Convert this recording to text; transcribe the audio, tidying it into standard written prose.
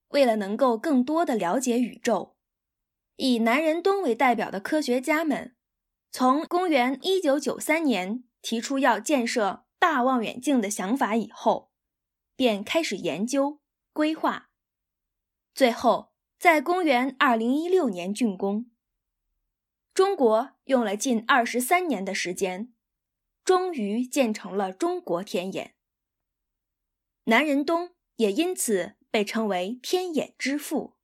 为了能够更多地了解宇宙，以南仁东为代表的科学家们，从公元1993年提出要建设大望远镜的想法以后，便开始研究、规划，最后在公元2016年竣工。中国用了近23年的时间，终于建成了中国天眼。南仁东也因此被称为天眼之父。